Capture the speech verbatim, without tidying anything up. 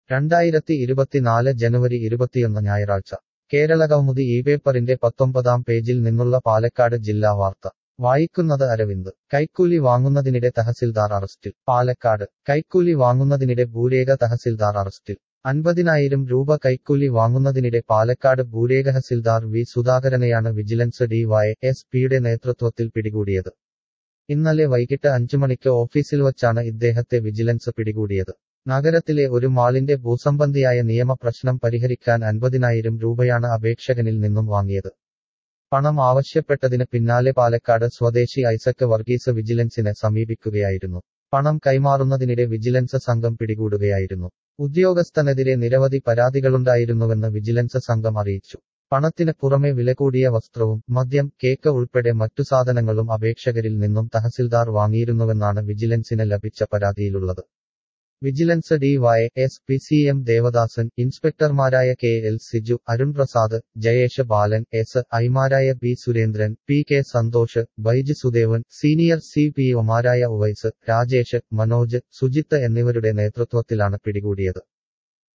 രണ്ടായിരത്തി ഇരുപത്തിനാല് ജനുവരി ഇരുപത്തിയൊന്ന് ഞായറാഴ്ച കേരളകൗമുദി ഈ പേപ്പറിന്റെ പത്തൊമ്പതാം പേജിൽ നിന്നുള്ള പാലക്കാട് ജില്ലാ വാർത്ത വായിക്കുന്നത് അരവിന്ദ്. കൈക്കൂലി വാങ്ങുന്നതിനിടെ തഹസിൽദാർ അറസ്റ്റിൽ. പാലക്കാട് കൈക്കൂലി വാങ്ങുന്നതിനിടെ ഭൂരേഖ തഹസിൽദാർ അറസ്റ്റിൽ. അൻപതിനായിരം രൂപ കൈക്കൂലി വാങ്ങുന്നതിനിടെ പാലക്കാട് ഭൂരേഖ തഹസിൽദാർ വി സുധാകരനെയാണ് വിജിലൻസ് ഡി വൈ എസ് പിയുടെ നേതൃത്വത്തിൽ പിടികൂടിയത്. ഇന്നലെ വൈകിട്ട് അഞ്ചുമണിക്ക് ഓഫീസിൽ വച്ചാണ് ഇദ്ദേഹത്തെ വിജിലൻസ് പിടികൂടിയത്. നഗരത്തിലെ ഒരു മാളിന്റെ ഭൂസംബന്ധിയായ നിയമപ്രശ്നം പരിഹരിക്കാൻ അൻപതിനായിരം രൂപയാണ് അപേക്ഷകനിൽ നിന്നും വാങ്ങിയത്. പണം ആവശ്യപ്പെട്ടതിന് പിന്നാലെ പാലക്കാട് സ്വദേശി ഐസക് വർഗീസ് വിജിലൻസിനെ സമീപിക്കുകയായിരുന്നു. പണം കൈമാറുന്നതിനിടെ വിജിലൻസ് സംഘം പിടികൂടുകയായിരുന്നു. ഉദ്യോഗസ്ഥനെതിരെ നിരവധി പരാതികളുണ്ടായിരുന്നുവെന്ന് വിജിലൻസ് സംഘം അറിയിച്ചു. പണത്തിന് പുറമെ വിലകൂടിയ വസ്ത്രവും മദ്യം, കേക്ക് ഉൾപ്പെടെ മറ്റു സാധനങ്ങളും അപേക്ഷകരിൽ നിന്നും തഹസിൽദാർ വാങ്ങിയിരുന്നുവെന്നാണ് വിജിലൻസിന് ലഭിച്ച പരാതിയിലുള്ളത്. Vigilance D Y S P C M Devadasan, ഇൻസ്പെക്ടർമാരായ K L Siju, Arun Prasad, Jayesh Balan, S ഐമാരായ B Surendran, P K Santhosh, Baiju Sudevan, senior C P ഒമാരായ ഉവൈസ്, രാജേഷ്, മനോജ്, സുജിത്ത് എന്നിവരുടെ നേതൃത്വത്തിലാണ് പിടികൂടിയത്.